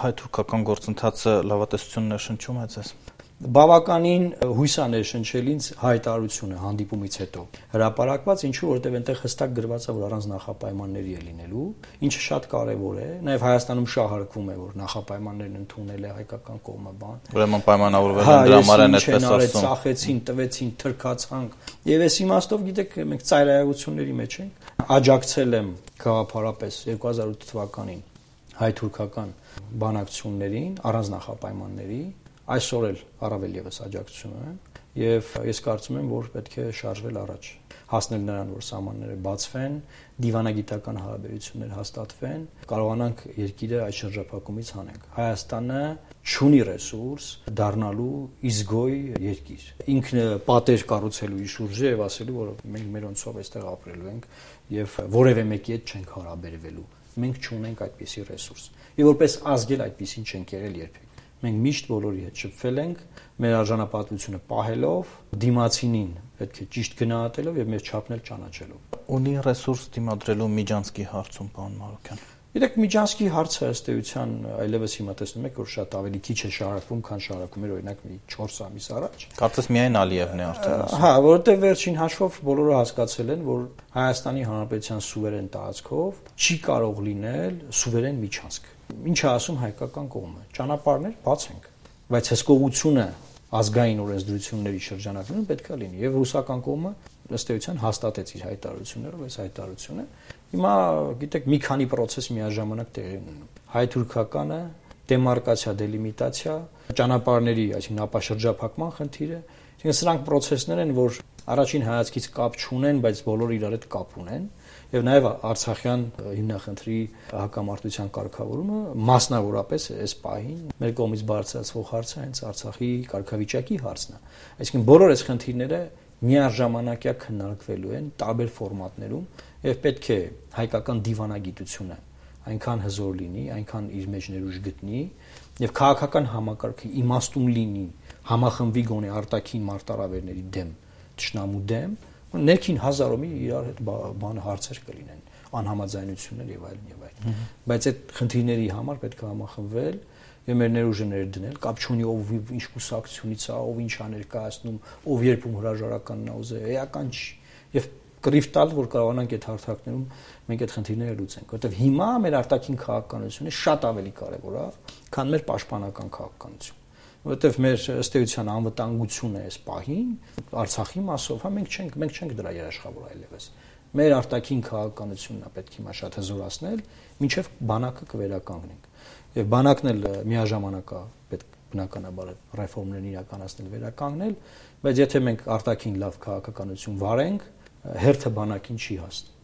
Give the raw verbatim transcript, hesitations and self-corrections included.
հայ-թուրքական գործընթացը լավատեսություններ շնչում է ձեզ։ Բավականին հույսաներ շնչել ինձ հայտարարությունը հանդիպումից հետո հրապարակված, ինչու որովհետև այնտեղ հստակ գրված է, որ առանց նախապայմանների է լինելու, ինչը շատ կարևոր է, նաև Հայաստանում շահարկվում է, որ նախապայմաններն ընդունել է հայկական կողմը բան։ Ուրեմն պայմանավորվել են դրա համար են այդպես ասում։ Ծախեցին, տվեցին, թրքացանք։ Եվ այս իմաստով, գիտեք, մենք ծայրահեղությունների մեջ ենք։ Աջակցել եմ գաղափարապես երկու հազար ութ թվականին հայ-թուրքական բանակցություններին առանց նախապայմանների, այսօր էլ առավել եւս աջակցություն եմ եւ ես կարծում եմ, որ պետք է շարժվել առաջ, հասնել նրան, որ սահմանները բացվեն, դիվանագիտական հարաբերություններ հաստատվեն, կարողանանք երկիրը այդ շրջափակումից հանենք։ Հայաստանը չունի ռեսուրս դառնալու իզգոյ երկիր։ Ինքն պատեր կառուցելու իր շուրջը եւ ասելու, որ մենք մերոնցով այստեղ ապրելու ենք եւ որևէ մեկի հետ չենք հարաբերվելու։ Մենք չունենք այդպիսի ռեսուրս։ Եվ որպես ազգ էլ այդպիսին չենք եղել երբեք։ Մենք միշտ բոլորի հետ շփվել ենք, մեր արժանապատվությունը պահելով, դիմացինին պետք է ճիշտ գնահատելով եւ մեր չափն էլ ճանաչելով։ Ունի ռեսուրս դիմադրելու Միջանցքի հարցում, պարոն Մարուկյան։ Գիտեք, Միջանցքի հարցը ըստ էության այլևս հիմա տեսնում եք, որ շատ ավելի քիչ է շարակվում, քան շարակվում էր օրինակ մի չորս ամիս առաջ։ Կարծես միայն Ալիևն է արդեն ասում։ Հա, որովհետեւ վերջին հաշվով բոլորը հասկացել են, որ Հայաստանի Հանրապետության սուվերեն տարածքով չի կարող լինել սուվերեն Միջանցք։ Ինչ է ասում հայկական կողմը։ Ճանապարհներ բացենք, բայց հսկողությունը ազգային օրենսդրությունների շրջանակներում պետք է լինի եւ ռուսական կողմը ըստ էության հաստատեց իր հայտարարություններով այս հայտարարությունը։ Հիմա գիտեք մի քանի process միաժամանակ տեղի ունենում։ Հայ-թուրքականը, դեմարկացիա, դելիմիտացիա, ճանապարհների, այսինքն ապաշրջափակման խնդիրը, այսինքն սրանք process-ներ են, որ առաջին հայացքից կապ չունեն, բայց բոլորը իրար հետ կապ ունեն։ Եվ նաև Արցախյան հիմնախնդրի հակամարտության կարգավորումը մասնավորապես այս պահին մեր կողմից բարձրացվող հարցը հենց Արցախի կարգավիճակի հարցն է։ Այսինքն բոլոր այս խնդիրները միաժամանակյա քննարկվելու են տարբեր ֆորմատներում եւ պետք է հայկական դիվանագիտությունը այնքան հզոր լինի, այնքան իր մեջ ներուժ գտնի եւ քաղաքական համակարգը իմաստուն լինի, համախմբվի գոնե արտաքին մարտահրավերների դեմ, ճշնամու դեմ, ներքին հազարոմի իրար հետ բան հարցեր կլինեն, անհամաձայնություններ եւ այլն եւ այլն։ Բայց այդ խնդիրների համար պետք է համախմբվել եւ մեր ներուժը ներդնել, կապ չունի ով ինչ կուսակցությունից է, ով ինչ է ներկայացնում, ով երբում հրաժարականն է ուզել, էական չի։ Եվ կռիվ տալ, որ կարողանանք այդ հարթակներում մենք այդ խնդիրները լուծենք, որովհետեւ հիմա մեր արտաքին քաղաքականությունը շատ ավելի կարեւոր է, քան մեր պաշտպանական քաղաքականությունը։ Որովհետև մեր ըստ էության անվտանգությունը այս պահին Արցախի մասով, հա մենք չենք, մենք չենք դրա երաշխավոր այլևս։ Մեր արտաքին քաղաքականությունն է պետք հիմա շատ հզորացնել, մինչև բանակը կվերականգնենք։ Եվ բանակն էլ միաժամանակ է պետք բնականաբար ռեֆորմներն իրականացնել, վերականգնել, բայց եթե մենք արտաքին լավ քաղաքականություն վարենք, հերթը բանակին չի հասնի։